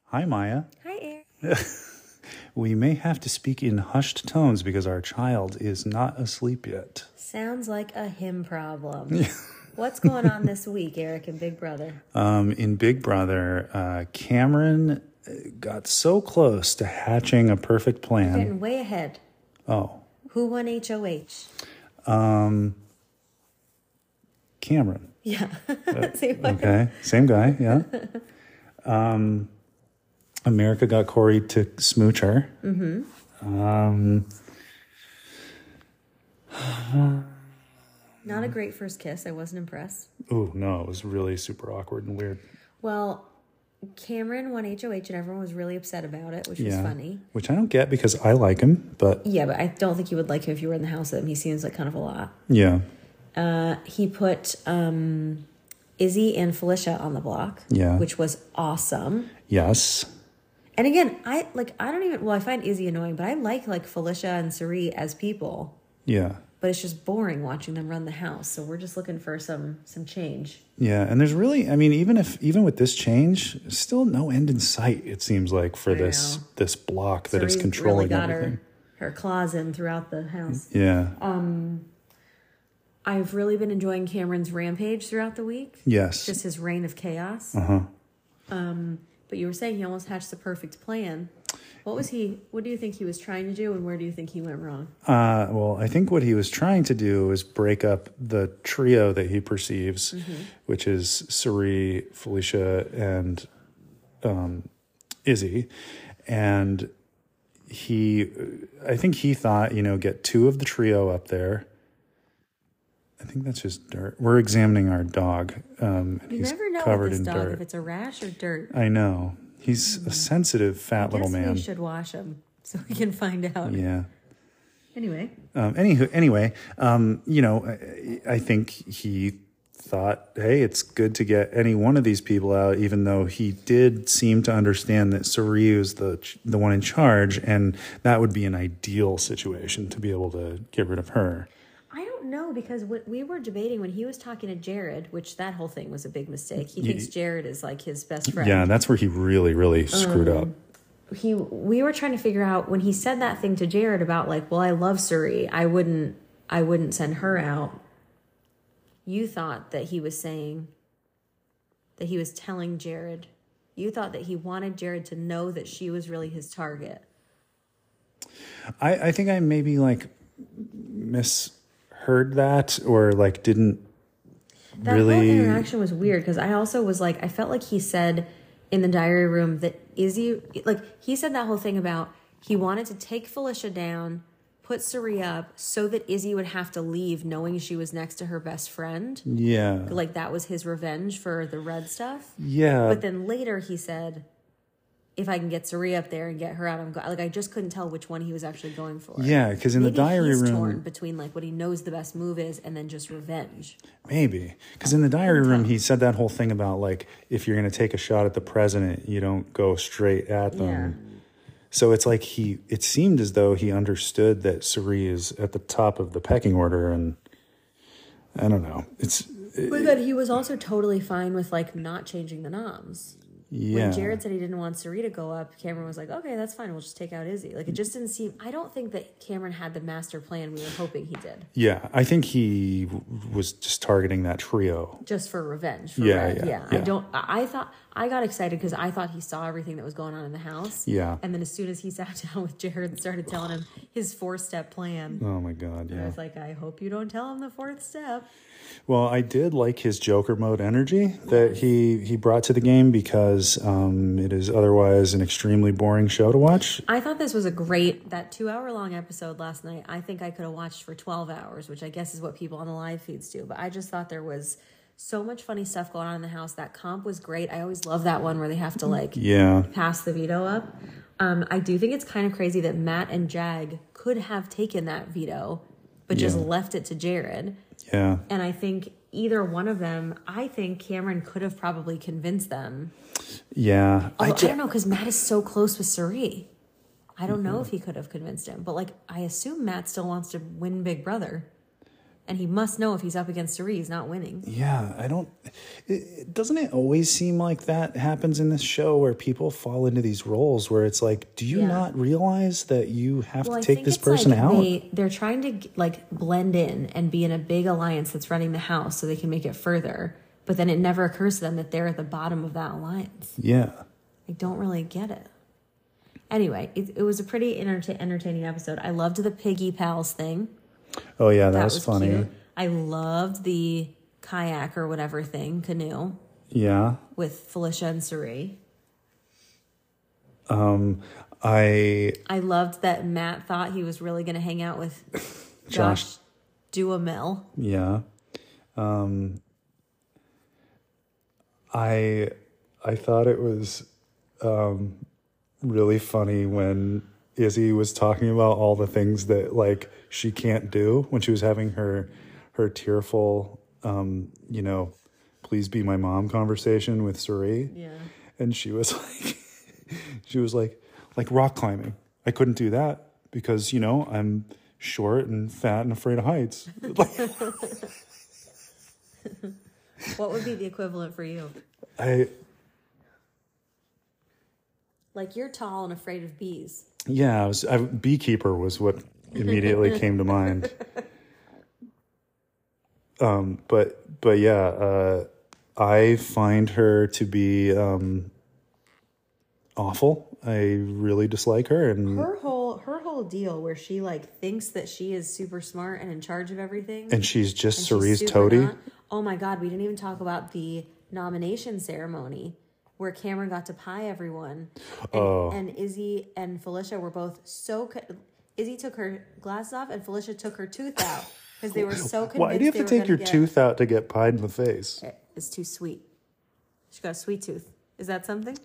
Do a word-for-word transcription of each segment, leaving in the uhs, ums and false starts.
Hi, Maya. Hi, Eric. We may have to speak in hushed tones because our child is not asleep yet. Sounds like a him problem. What's going on this week, Eric and Big Brother? Um, in Big Brother, uh, Cameron got so close to hatching a perfect plan. Getting way ahead. Oh. Who won H O H? Um, Cameron. Yeah. Uh, Same way. Okay. Same guy. Yeah. um, America got Corey to smooch her. Mm-hmm. Um, Not a great first kiss. I wasn't impressed. oh, no. It was really super awkward and weird. Well, Cameron won H O H and everyone was really upset about it, which was Yeah. funny. Which I don't get because I like him, but Yeah, but I don't think you would like him if you were in the house with him. He seems like kind of a lot. yeah. Uh, he put um, Izzy and Felicia on the block, Yeah. which was awesome. Yes. And again, I like I don't even well, I find Izzy annoying, but I like like Felicia and Cirie as people. Yeah. But it's just boring watching them run the house. So we're just looking for some some change. Yeah, and there's really, I mean, even if even with this change, still no end in sight. It seems like for I this know. this block that is Cirie's controlling really got everything. her her claws in throughout the house. Yeah. Um, I've really been enjoying Cameron's rampage throughout the week. Yes. Just his reign of chaos. Uh huh. Um, but you were saying he almost hatched the perfect plan. What was he? What do you think he was trying to do, and where do you think he went wrong? Uh, well, I think what he was trying to do is break up the trio that he perceives, Mm-hmm. which is Cirie, Felicia, and um, Izzy, and he, I think he thought, you know, get two of the trio up there. I think that's just dirt. We're examining our dog. Um, You he's never know covered with in this dog dirt. if it's a rash or dirt. I know. He's a sensitive, fat I little guess man. we should wash him so we can find out. Yeah. Anyway, Um, anywho, anyway, um, you know, I, I think he thought, hey, it's good to get any one of these people out, even though he did seem to understand that Cirie is the the one in charge, and that would be an ideal situation to be able to get rid of her. I don't know because what we were debating when he was talking to Jared, which that whole thing was a big mistake. He Ye- thinks Jared is like his best friend. Yeah, that's where he really, really screwed up. He we were trying to figure out when he said that thing to Jared about like, well, I love Cirie. I wouldn't I wouldn't send her out. You thought that he was saying that he was telling Jared. You thought that he wanted Jared to know that she was really his target. I, I think I maybe like misheard that or like didn't That really. whole interaction was weird because I also was like, I felt like he said in the diary room that Izzy, like he said that whole thing about he wanted to take Felicia down, put Cirie up so that Izzy would have to leave knowing she was next to her best friend. Yeah. Like that was his revenge for the red stuff. Yeah. But then later he said, if I can get Cirie up there and get her out, I'm go-. like I just couldn't tell which one he was actually going for. Yeah, because in Maybe the diary he's room, torn between like what he knows the best move is and then just revenge. maybe because in the diary room he said that whole thing about like if you're going to take a shot at the president, you don't go straight at them. Yeah. So it's like he. It seemed as though he understood that Cirie is at the top of the pecking order, and I don't know. It's But then he was also totally fine with like not changing the noms. yeah. When Jared said he didn't want Cirie to go up, Cameron was like, okay, that's fine. We'll just take out Izzy. Like, it just didn't seem... I don't think that Cameron had the master plan we were hoping he did. Yeah, I think he w- was just targeting that trio. Just for revenge. For Yeah, Red. yeah, yeah. yeah. I don't... I I thought... I got excited because I thought he saw everything that was going on in the house. Yeah. And then as soon as he sat down with Jared and started telling him his four-step plan, Oh my God, I yeah. was like, I hope you don't tell him the fourth step. Well, I did like his Joker mode energy that he, he brought to the game because um, it is otherwise an extremely boring show to watch. I thought this was a great, that two hour long episode last night. I think I could have watched for twelve hours, which I guess is what people on the live feeds do. But I just thought there was so much funny stuff going on in the house. That comp was great. I always love that one where they have to like Yeah. pass the veto up. Um, I do think it's kind of crazy that Matt and Jag could have taken that veto, but just Yeah. left it to Jared. Yeah. And I think either one of them, I think Cameron could have probably convinced them. Yeah. Although, I, ju- don't know, because Matt is so close with Cirie. I don't know if he could have convinced him. But, like, I assume Matt still wants to win Big Brother. And he must know if he's up against Cirie, he's not winning. Yeah, I don't... It, doesn't it always seem like that happens in this show where people fall into these roles where it's like, do you Yeah. not realize that you have Well, to I take think this it's person like out? They, they're trying to like blend in and be in a big alliance that's running the house so they can make it further. But then it never occurs to them that they're at the bottom of that alliance. Yeah. I don't really get it. Anyway, it, it was a pretty enter- entertaining episode. I loved the Piggy Pals thing. Oh, yeah, that, That was, was funny. cute. I loved the kayak or whatever thing, canoe, Yeah. with Felicia and Cirie. Um, I... I loved that Matt thought he was really going to hang out with Josh. Josh Duhamel. Yeah. Um, I I thought it was um, really funny when Izzy was talking about all the things that like she can't do when she was having her her tearful, um, you know, please be my mom conversation with Cirie. Yeah. And she was like, she was like, like rock climbing. I couldn't do that because, you know, I'm short and fat and afraid of heights. What would be the equivalent for you? I, Like you're tall and afraid of bees. yeah, I was, I, beekeeper was what immediately came to mind. Um, but, but yeah, uh, I find her to be, um, awful. I really dislike her. And Her whole her whole deal where she like thinks that she is super smart and in charge of everything. and she's just and Cirie's she's super toady. not. Oh my God, we didn't even talk about the nomination ceremony where Cameron got to pie everyone. And, Oh. and Izzy and Felicia were both so... Co- Izzy took her glasses off and Felicia took her tooth out because they were so convinced. Why do you have they to were take gonna your get- tooth out to get pied in the face? It's too sweet. She got a sweet tooth. Is that something?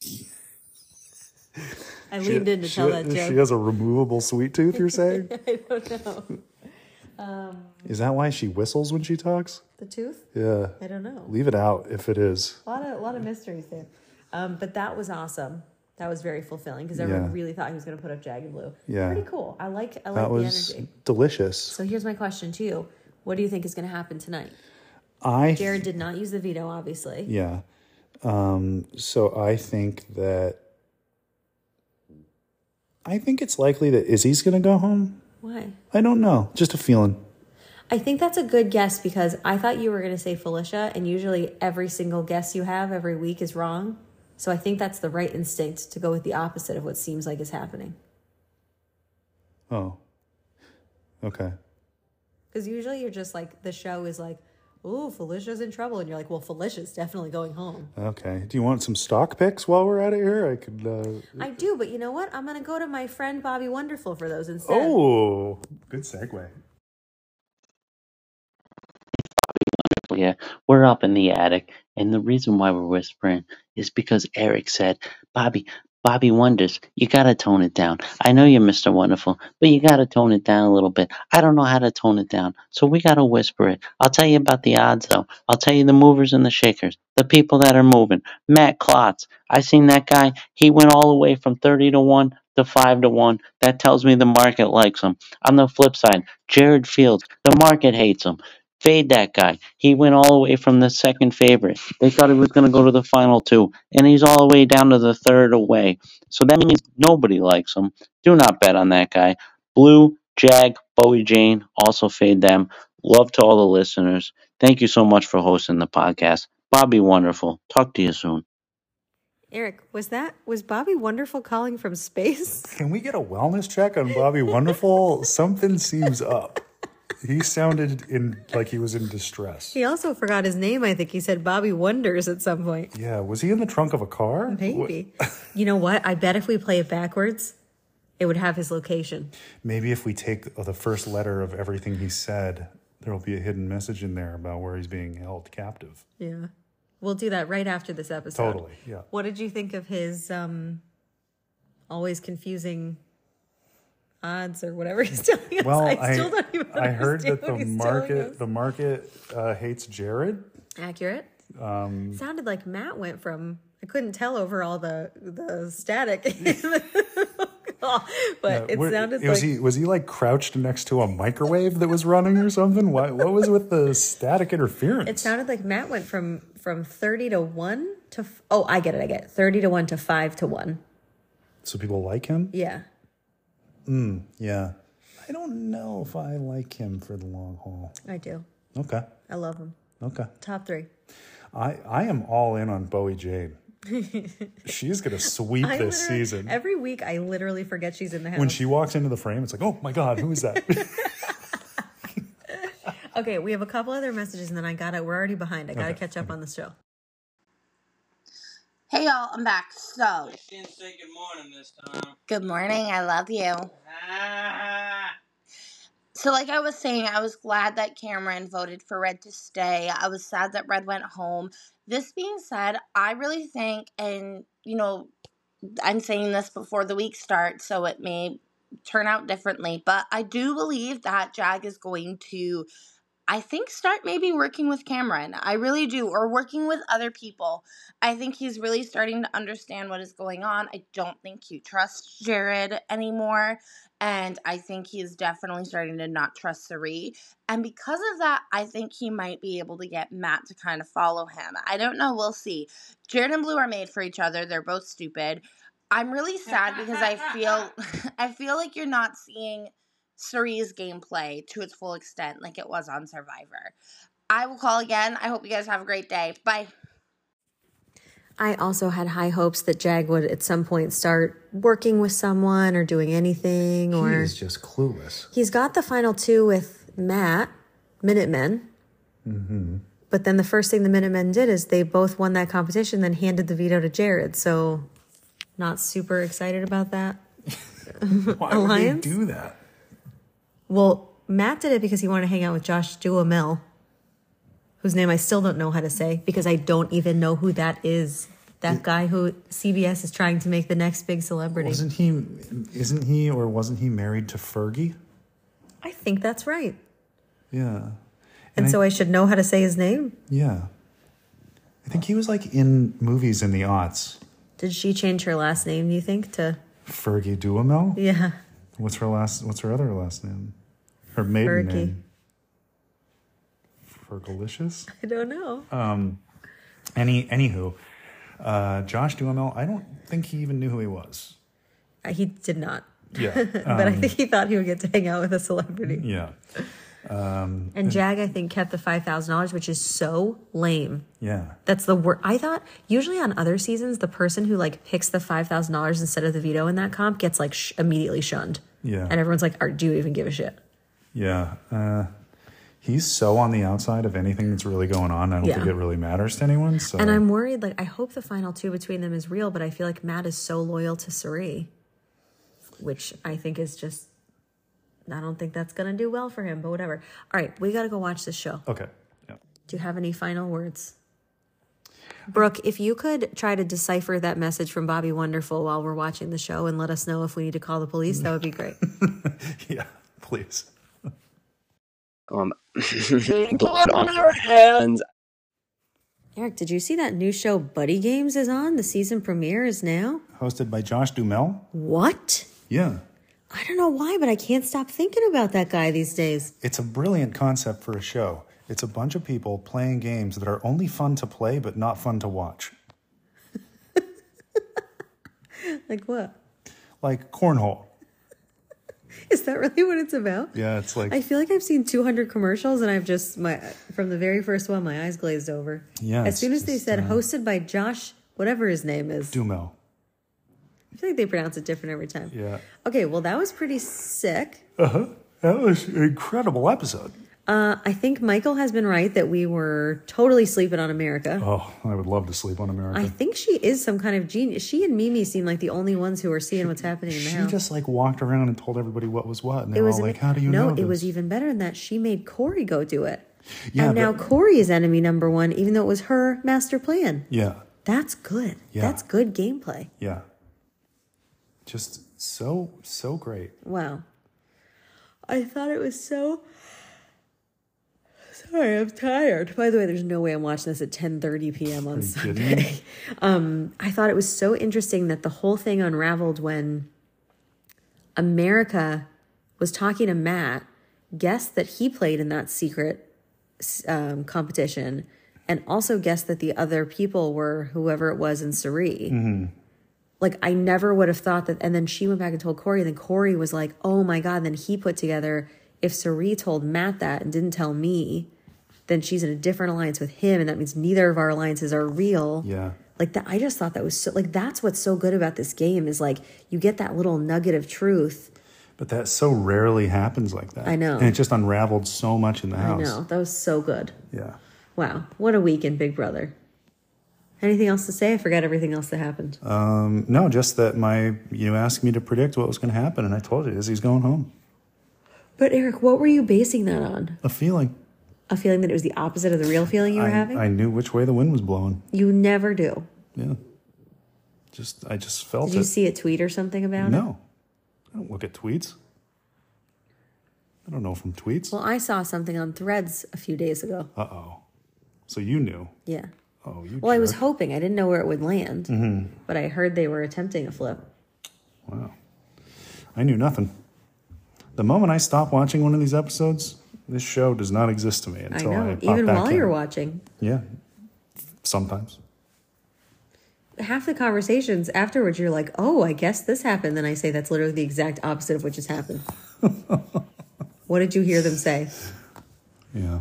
I leaned in to she, tell that she joke. has a removable sweet tooth, you're saying? I don't know. Um, Is that why she whistles when she talks? the tooth? Yeah. I don't know. Leave it out if it is. A lot of a lot of mysteries there. Um, but that was awesome. That was very fulfilling because everyone Yeah. really thought he was going to put up Jagged Blue. Yeah. Pretty cool. I like I like That the was energy. delicious. So here's my question to you: what do you think is going to happen tonight? I Jared did not use the veto, obviously. Yeah. Um, so I think that I think it's likely that Izzy's going to go home. Why? I don't know. Just a feeling. I think that's a good guess because I thought you were going to say Felicia, and usually every single guess you have every week is wrong. So I think that's the right instinct to go with the opposite of what seems like is happening. Oh. Okay. Because usually you're just like, the show is like, ooh, Felicia's in trouble. And you're like, well, Felicia's definitely going home. Okay. Do you want some stock picks while we're at it here? I could. Uh... I do, but you know what? I'm going to go to my friend Bobby Wonderful for those instead. Oh, good segue. Yeah, we're up in the attic, and the reason why we're whispering is because Eric said, Bobby, Bobby Wonders, you gotta tone it down. I know you're Mister Wonderful, but you gotta tone it down a little bit. I don't know how to tone it down, so we gotta whisper it. I'll tell you about the odds, though. I'll tell you the movers and the shakers, the people that are moving. Matt Klotz, I seen that guy. He went all the way from thirty to one to five to one. That tells me the market likes him. On the flip side, Jared Fields, the market hates him. Fade that guy. He went all the way from the second favorite. They thought he was going to go to the final two, and he's all the way down to the third away. So that means nobody likes him. Do not bet on that guy. Blue, Jag, Bowie Jane, also fade them. Love to all the listeners. Thank you so much for hosting the podcast. Bobby Wonderful. Talk to you soon. Eric, was that, was Bobby Wonderful calling from space? Can we get a wellness check on Bobby Wonderful? Something seems up. He sounded in like he was in distress. He also forgot his name. I think he said Bobby Wonders at some point. Yeah, was he in the trunk of a car? Maybe. You know what? I bet if we play it backwards, it would have his location. Maybe if we take the first letter of everything he said, there will be a hidden message in there about where he's being held captive. Yeah. We'll do that right after this episode. Totally, yeah. What did you think of his um, always confusing odds or whatever he's telling us? Well, I still I, don't even I heard understand that the what he's telling market us. the market uh, hates Jared. Accurate. Um, Sounded like Matt went from, I couldn't tell over all the the static, but Yeah, it where- sounded was like he was he like crouched next to a microwave that was running or something? What what was with the static interference? it sounded like Matt went from from thirty to one to f- oh, I get it, I get it. thirty to one to five to one. So people like him? Yeah. Yeah. I don't know if I like him for the long haul. I do. Okay. I love him. Okay. Top three. I, I am all in on Bowie Jane. She's going to sweep I this literally- season. Every week I literally forget she's in the house. When she walks into the frame, it's like, oh my God, who is that? Okay, we have a couple other messages and then I got it. We're already behind. I got to Okay, catch up on the show. Hey y'all, I'm back. So, She didn't say good morning this time. good morning. I love you. Ah. So, like I was saying, I was glad that Cameron voted for Red to stay. I was sad that Red went home. This being said, I really think, and you know, I'm saying this before the week starts, so it may turn out differently, but I do believe that Jag is going to, I think, start maybe working with Cameron. I really do, or working with other people. I think he's really starting to understand what is going on. I don't think he trusts Jared anymore, and I think he's definitely starting to not trust Cirie. And because of that, I think he might be able to get Matt to kind of follow him. I don't know. We'll see. Jared and Blue are made for each other. They're both stupid. I'm really sad because I feel I feel like you're not seeing Cirie's gameplay to its full extent like it was on Survivor. I will call again. I hope you guys have a great day. Bye. I also had high hopes that Jag would at some point start working with someone or doing anything. Or He's just clueless. he's got the final two with Matt, Minutemen. Mm-hmm. But then the first thing the Minutemen did is they both won that competition, then handed the veto to Jared. So not super excited about that. Why Alliance? would they do that? Well, Matt did it because he wanted to hang out with Josh Duhamel, whose name I still don't know how to say because I don't even know who that is. That guy who C B S is trying to make the next big celebrity. Wasn't he, isn't he, or wasn't he married to Fergie? I think that's right. Yeah. And I- so I should know how to say his name? Yeah. I think he was like in movies in the aughts. Did she change her last name, do you think, to... Fergie Duhamel? Yeah. What's her last, what's her other last name? Her maiden Fergie. name? Fergalicious? I don't know. Um, any, anywho, uh, Josh Duhamel, I don't think he even knew who he was. Uh, He did not. Yeah. But I think he thought he would get to hang out with a celebrity. Yeah. Um, And Jag, I think, kept the five thousand dollars, which is so lame. yeah. That's the word. I thought usually on other seasons, the person who like picks the five thousand dollars instead of the veto in that comp gets like sh- immediately shunned. Yeah. And everyone's like, Are, do you even give a shit? Yeah. Uh, he's so on the outside of anything that's really going on. I don't Yeah. think it really matters to anyone. So And I'm worried, like, I hope the final two between them is real, but I feel like Matt is so loyal to Cirie, which I think is just, I don't think that's going to do well for him, but whatever. All right, we got to go watch this show. Okay. Yeah. Do you have any final words? Brooke, if you could try to decipher that message from Bobby Wonderful while we're watching the show and let us know if we need to call the police, that would be great. Yeah. Please. Um, blood on our hands. Eric, did you see that new show Buddy Games is on? The season premiere is now? Hosted by Josh Duhamel. What? Yeah. I don't know why, but I can't stop thinking about that guy these days. It's a brilliant concept for a show. It's a bunch of people playing games that are only fun to play but not fun to watch. Like what? Like cornhole. Is that really what it's about? Yeah, it's like I feel like I've seen two hundred commercials and I've just, my from the very first one, my eyes glazed over. Yeah, As it's soon as they just, said uh, hosted by Josh, whatever his name is. Duhamel. I feel like they pronounce it different every time. Yeah. Okay, well, that was pretty sick. Uh-huh. That was an incredible episode. Uh, I think Michael has been right that we were totally sleeping on America. Oh, I would love to sleep on America. I think she is some kind of genius. She and Mimi seem like the only ones who are seeing what's happening in the she house. just like walked around and told everybody what was what. And they It were was all ama- like, how do you no, know it this? was even better than that. She made Corey go do it. Yeah, and now but- Corey is enemy number one, even though it was her master plan. Yeah. That's good. Yeah. That's good gameplay. Yeah. Just so, so great. Wow. I thought it was so... Sorry, I'm tired. By the way, there's no way I'm watching this at ten thirty p.m. on you kidding Sunday. me? Um, I thought it was so interesting that the whole thing unraveled when America was talking to Matt, guessed that he played in that secret um, competition, and also guessed that the other people were whoever it was in Cirie. Mm-hmm. Like, I never would have thought that. And then she went back and told Corey, and then Corey was like, oh my God. And then he put together, if Cirie told Matt that and didn't tell me, then she's in a different alliance with him, and that means neither of our alliances are real. Yeah. Like, that, I just thought that was so, like, that's what's so good about this game is, like, you get that little nugget of truth. But that so rarely happens like that. I know. And it just unraveled so much in the house. I know. That was so good. Yeah. Wow. What a week in Big Brother. Anything else to say? I forgot everything else that happened. Um, no, just that my, you asked me to predict what was going to happen, and I told you, Izzy's going home. But Eric, what were you basing that on? A feeling. A feeling that it was the opposite of the real feeling you were I, having? I knew which way the wind was blowing. You never do. Yeah. Just, I just felt Did it. you see a tweet or something about it? No. I don't look at tweets. I don't know from tweets. Well, I saw something on Threads a few days ago. Uh-oh. So you knew. Yeah. Oh, you Well, I was jerk. hoping. I didn't know where it would land. Mm-hmm. But I heard they were attempting a flip. Wow. I knew nothing. The moment I stop watching one of these episodes, this show does not exist to me I until I, know. pop Even back while in. you're watching. Yeah. Sometimes. Half the conversations afterwards, you're like, oh, I guess this happened. Then I say that's literally the exact opposite of what just happened. What did you hear them say? Yeah.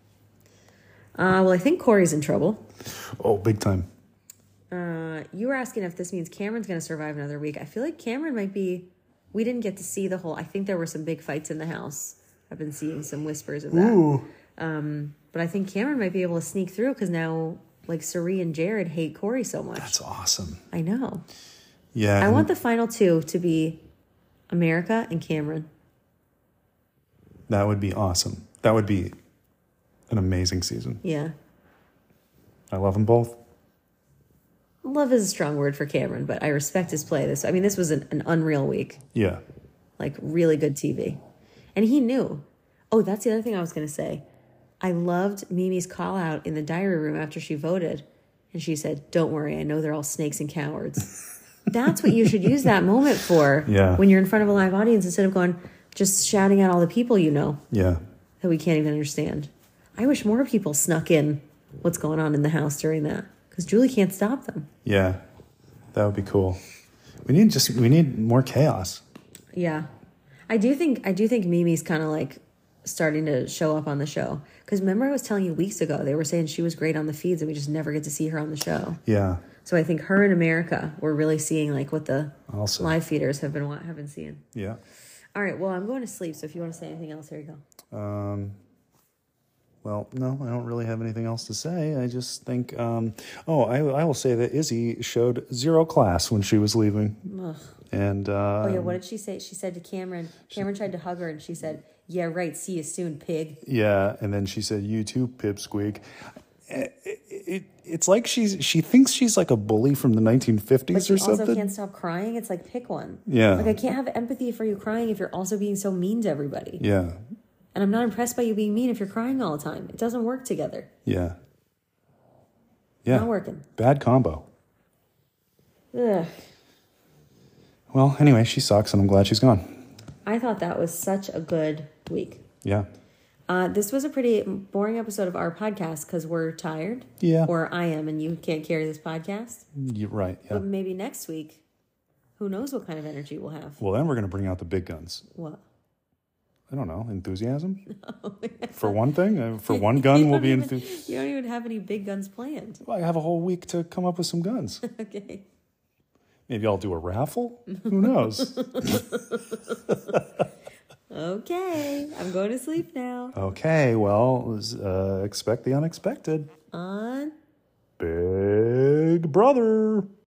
Uh, well, I think Corey's in trouble. Oh, big time. Uh, you were asking if this means Cameron's going to survive another week. I feel like Cameron might be... We didn't get to see the whole... I think there were some big fights in the house. I've been seeing some whispers of that. Ooh. Um, but I think Cameron might be able to sneak through because now, like, Cirie and Jared hate Corey so much. That's awesome. I know. Yeah. I and want the final two to be America and Cameron. That would be awesome. That would be an amazing season. Yeah. I love them both. Love is a strong word for Cameron, but I respect his play. This, I mean, this was an, an unreal week. Yeah. Like, really good T V. And he knew. Oh, that's the other thing I was going to say. I loved Mimi's call out in the diary room after she voted. And she said, don't worry, I know they're all snakes and cowards. That's what you should use that moment for. Yeah. When you're in front of a live audience instead of going, just shouting at all the people you know Yeah. that we can't even understand. I wish more people snuck in what's going on in the house during that. Because Julie can't stop them. Yeah. That would be cool. We need just, we need more chaos. Yeah. I do think I do think Mimi's kind of like starting to show up on the show. Because remember I was telling you weeks ago, they were saying she was great on the feeds and we just never get to see her on the show. Yeah. So I think her in America, we're really seeing like what the Also. live feeders have been have been seeing. Yeah. All right, well, I'm going to sleep, so if you want to say anything else, here you go. Um, well, no, I don't really have anything else to say. I just think, um, oh, I, I will say that Izzy showed zero class when she was leaving. Ugh. And, uh, Oh, yeah, what did she say? She said to Cameron, Cameron tried to hug her, and she said, yeah, right, see you soon, pig. yeah. And then she said, you too, pipsqueak. It, it, it's like she's, she thinks she's like a bully from the nineteen fifties But she or also something. can't stop crying. It's like, pick one. Yeah. Like, I can't have empathy for you crying if you're also being so mean to everybody. Yeah. And I'm not impressed by you being mean if you're crying all the time. It doesn't work together. Yeah. Yeah. Not working. Bad combo. Ugh. Well, anyway, she sucks and I'm glad she's gone. I thought that was such a good week. Yeah. Uh, this was a pretty boring episode of our podcast because we're tired. Yeah. Or I am, and you can't carry this podcast. You're right. Yeah. But maybe next week, who knows what kind of energy we'll have. Well, then we're going to bring out the big guns. What? I don't know. Enthusiasm? For one thing? Uh, For one gun, You we'll don't be even- enthusiastic. You don't even have any big guns planned. I have a whole week to come up with some guns. Okay. Maybe I'll do a raffle? Who knows? Okay. I'm going to sleep now. Okay, well, uh, expect the unexpected. On. Big brother.